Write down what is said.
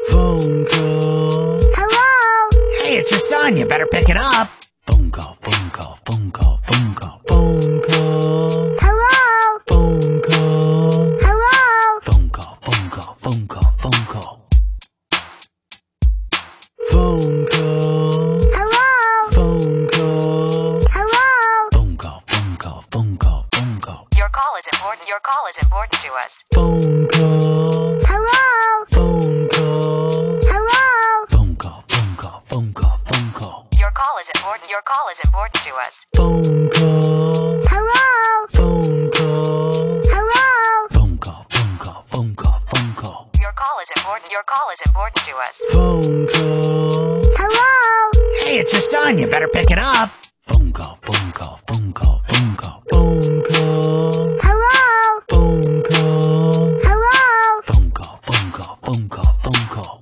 Phone call. Hello? Hey, it's your son. You better pick it up. Phone call, phone call, phone call, phone call, phone call. Hello? Phone call. Hello? Phone call, phone call, phone call, phone call. Phone call. Hello? Phone call. Hello? Phone call, phone call, phone call, phone call. Your call is important. Your call is important to us. Phone call. Hello? Phone call. Hello? Phone call, phone call, phone call, phone call. Your call is important. Your call is important to us. Phone call. Hello? Phone call. Hello? Phone call, phone call, phone call, phone call. Your call is important. Your call is important to us. Phone call. Hello? Hey, it's your son. You better pick it up. Phone call, phone call, phone call, phone call. Phone call. Hello? Phone call. Hello? Phone call, phone call, phone call, phone call.